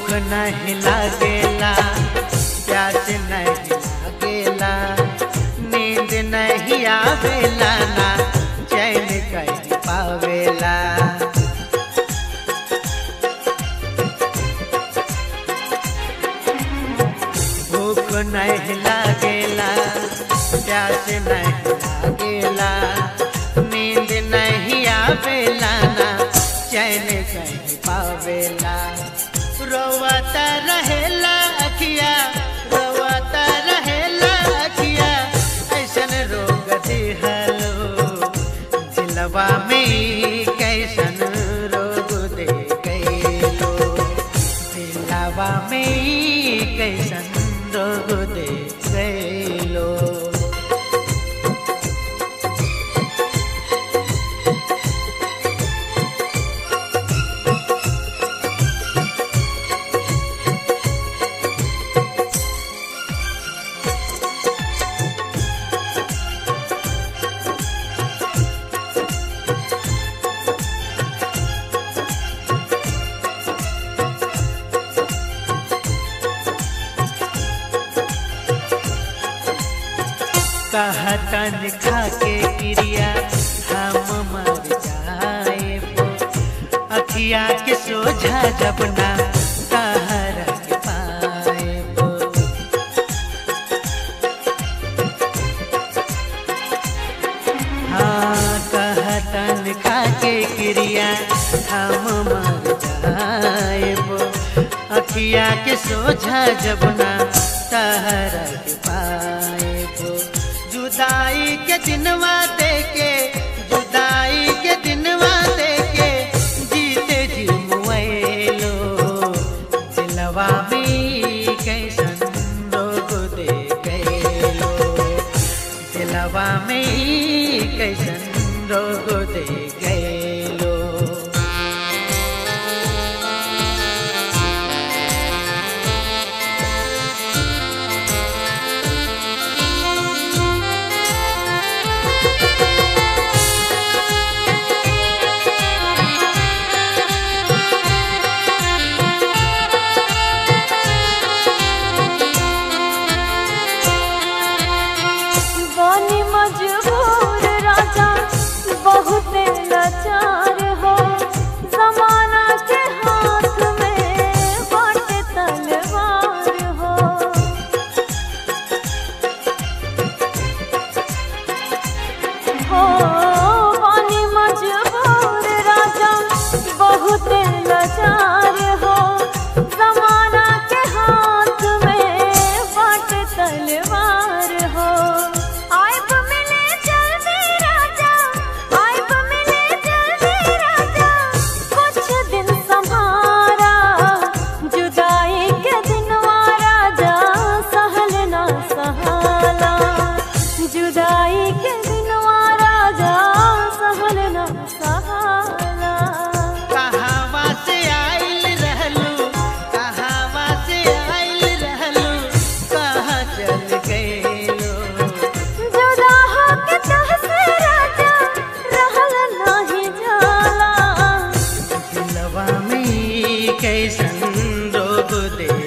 भूख नहीं लागेला, प्यास नहीं लागेला, नींद नहीं आवेला ना चैन कहीं पावेला। भूख नहीं लागेला, प्यास नहीं लागेला, नींद नहीं आवेला ना चैन कहीं पावेला। रोवाता रहेला अखिया, रोवाता रहेला अखिया, ऐसन रोग दिहलो दिलवा में कैसन रोग दे गइलो, दिलवा में कैसन रोग दे गइलो। कहतन खाके क्रिया हम मर जाए, अखिया के सोझा जब ना कहर के पाए। हाँ कहतन खाके क्रिया हम मर जाए, अखिया के सोझा जब ना कहर के पाए। जुदाई के दिनवा देके, जुदाई के दिनवा देके, जीते जी मुएलो, दिलवा में कैसन रोग दे गइलो, दिलवा में कैसन रोग दे गइलो। मजबूर राजा बहुत लाचार हो, जमाना के हाथ में बाटे तलवार हो। बानी मजबूर राजा बहुत लाचार हो, जमाना के हाथ में बाटे तलवार हो। जुदाई के दिनवा राजा सहल ना सहाला। कहावा से आइल रहलू, कहावा से आइल रहलू, कहाँ चल गइलो। जुदा होके तोहसे राजा रहल नाही जाला, दिलवा में कैसन रोग दे